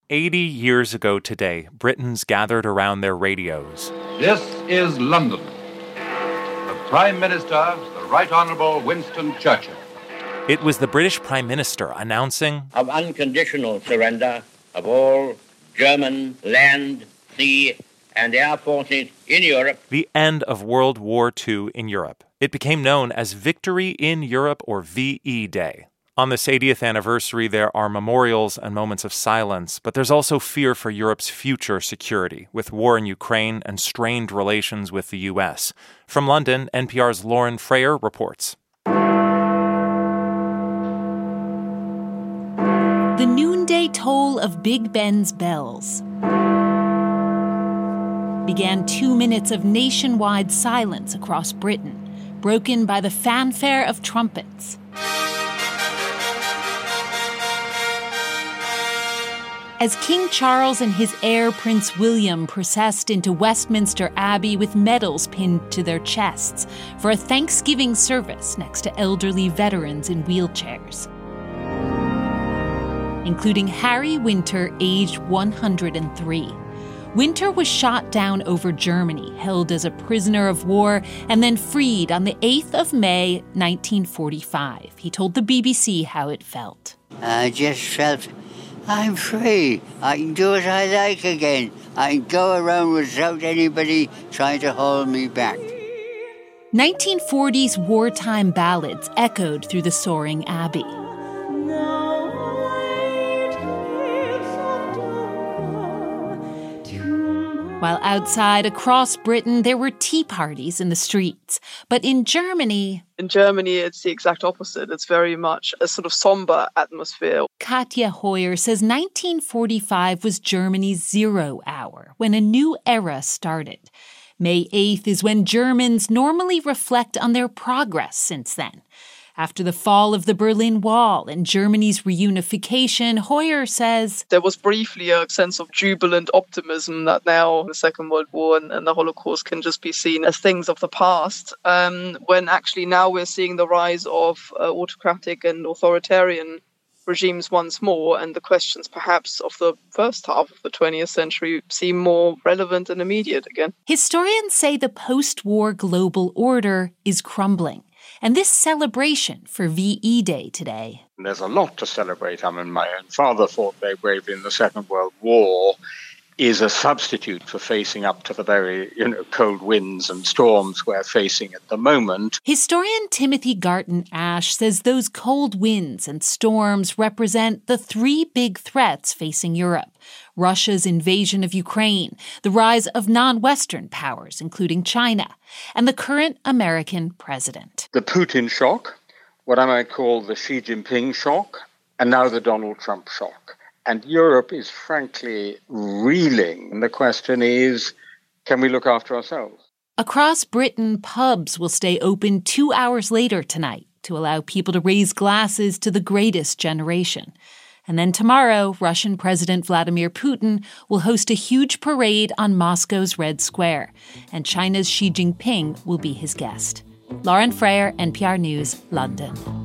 80 years ago today, Britons gathered around their radios. This is London. The Prime Minister, the Right Honourable Winston Churchill. It was the British Prime Minister announcing of unconditional surrender of all German land, sea, and air forces in Europe. The end of World War II in Europe. It became known as Victory in Europe, or VE Day. On this 80th anniversary, there are memorials and moments of silence, but there's also fear for Europe's future security, with war in Ukraine and strained relations with the U.S. From London, NPR's Lauren Frayer reports. The noonday toll of Big Ben's bells began 2 minutes of nationwide silence across Britain, broken by the fanfare of trumpets. As King Charles and his heir Prince William processed into Westminster Abbey with medals pinned to their chests for a Thanksgiving service next to elderly veterans in wheelchairs, including Harry Winter, aged 103. Winter was shot down over Germany, held as a prisoner of war, and then freed on the 8th of May, 1945. He told the BBC how it felt. I just felt I'm free. I can do what I like again. I can go around without anybody trying to hold me back. 1940s wartime ballads echoed through the soaring abbey. While outside, across Britain, there were tea parties in the streets. But in Germany... In Germany, it's the exact opposite. It's very much a sort of somber atmosphere. Katja Hoyer says 1945 was Germany's 0 hour, when a new era started. May 8th is when Germans normally reflect on their progress since then. After the fall of the Berlin Wall and Germany's reunification, Hoyer says, there was briefly a sense of jubilant optimism that now the Second World War and the Holocaust can just be seen as things of the past, when actually now we're seeing the rise of autocratic and authoritarian regimes once more, and the questions perhaps of the first half of the 20th century seem more relevant and immediate again. Historians say the post-war global order is crumbling. And this celebration for VE Day today. There's a lot to celebrate. I mean, my own father fought very bravely in the Second World War, is a substitute for facing up to the very, cold winds and storms we're facing at the moment. Historian Timothy Garton Ash says those cold winds and storms represent the 3 big threats facing Europe. Russia's invasion of Ukraine, the rise of non-Western powers, including China, and the current American president. The Putin shock, what I might call the Xi Jinping shock, and now the Donald Trump shock. And Europe is frankly reeling. And the question is, can we look after ourselves? Across Britain, pubs will stay open 2 hours later tonight to allow people to raise glasses to the greatest generation. And then tomorrow, Russian President Vladimir Putin will host a huge parade on Moscow's Red Square, and China's Xi Jinping will be his guest. Lauren Frayer, NPR News, London.